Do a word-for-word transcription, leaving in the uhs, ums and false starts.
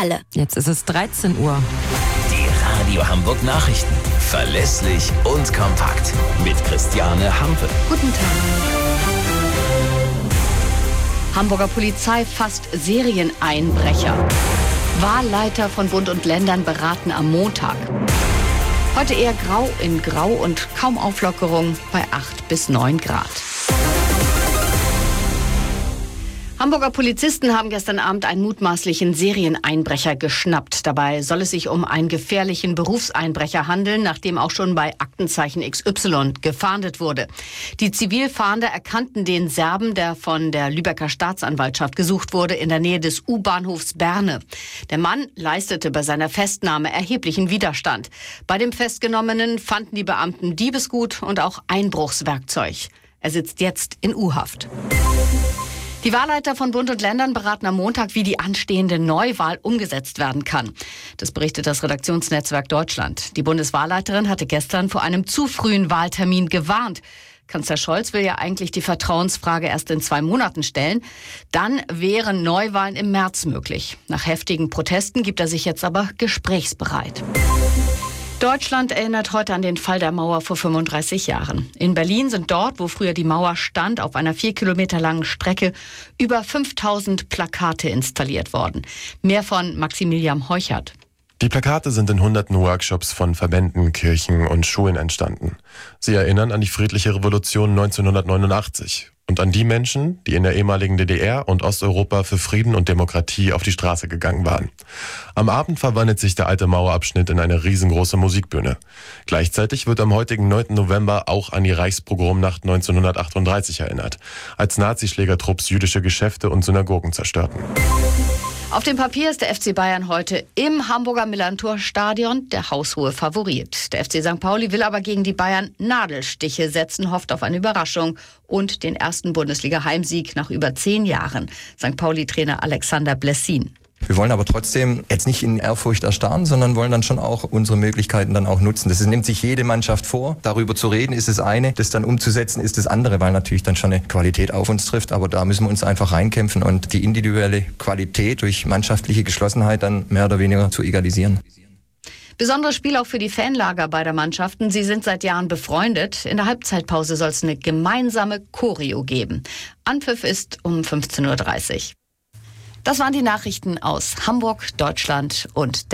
alle. Jetzt ist es dreizehn Uhr. Die Radio Hamburg Nachrichten. Verlässlich und kompakt. Mit Christiane Hampe. Guten Tag. Hamburger Polizei fasst Serieneinbrecher. Wahlleiter von Bund und Ländern beraten am Montag. Heute eher grau in grau und kaum Auflockerung bei acht bis neun Grad. Hamburger Polizisten haben gestern Abend einen mutmaßlichen Serieneinbrecher geschnappt. Dabei soll es sich um einen gefährlichen Berufseinbrecher handeln, nachdem auch schon bei Aktenzeichen X Y gefahndet wurde. Die Zivilfahnder erkannten den Serben, der von der Lübecker Staatsanwaltschaft gesucht wurde, in der Nähe des U-Bahnhofs Berne. Der Mann leistete bei seiner Festnahme erheblichen Widerstand. Bei dem Festgenommenen fanden die Beamten Diebesgut und auch Einbruchswerkzeug. Er sitzt jetzt in U-Haft. Die Wahlleiter von Bund und Ländern beraten am Montag, wie die anstehende Neuwahl umgesetzt werden kann. Das berichtet das Redaktionsnetzwerk Deutschland. Die Bundeswahlleiterin hatte gestern vor einem zu frühen Wahltermin gewarnt. Kanzler Scholz will ja eigentlich die Vertrauensfrage erst in zwei Monaten stellen. Dann wären Neuwahlen im März möglich. Nach heftigen Protesten gibt er sich jetzt aber gesprächsbereit. Deutschland erinnert heute an den Fall der Mauer vor fünfunddreißig Jahren. In Berlin sind dort, wo früher die Mauer stand, auf einer vier Kilometer langen Strecke über fünftausend Plakate installiert worden. Mehr von Maximilian Heuchert. Die Plakate sind in hunderten Workshops von Verbänden, Kirchen und Schulen entstanden. Sie erinnern an die friedliche Revolution neunzehnhundertneunundachtzig und an die Menschen, die in der ehemaligen D D R und Osteuropa für Frieden und Demokratie auf die Straße gegangen waren. Am Abend verwandelt sich der alte Mauerabschnitt in eine riesengroße Musikbühne. Gleichzeitig wird am heutigen neunten November auch an die Reichspogromnacht neunzehnhundertachtunddreißig erinnert, als Nazischlägertrupps jüdische Geschäfte und Synagogen zerstörten. Auf dem Papier ist der F C Bayern heute im Hamburger Millantor-Stadion der haushohe Favorit. Der F C Sankt Pauli will aber gegen die Bayern Nadelstiche setzen, hofft auf eine Überraschung und den ersten Bundesliga-Heimsieg nach über zehn Jahren. Sankt Pauli-Trainer Alexander Blessin. Wir wollen aber trotzdem jetzt nicht in Ehrfurcht erstarren, sondern wollen dann schon auch unsere Möglichkeiten dann auch nutzen. Das nimmt sich jede Mannschaft vor. Darüber zu reden ist das eine, das dann umzusetzen ist das andere, weil natürlich dann schon eine Qualität auf uns trifft. Aber da müssen wir uns einfach reinkämpfen und die individuelle Qualität durch mannschaftliche Geschlossenheit dann mehr oder weniger zu egalisieren. Besonderes Spiel auch für die Fanlager beider Mannschaften. Sie sind seit Jahren befreundet. In der Halbzeitpause soll es eine gemeinsame Choreo geben. Anpfiff ist um fünfzehn Uhr dreißig. Das waren die Nachrichten aus Hamburg, Deutschland und der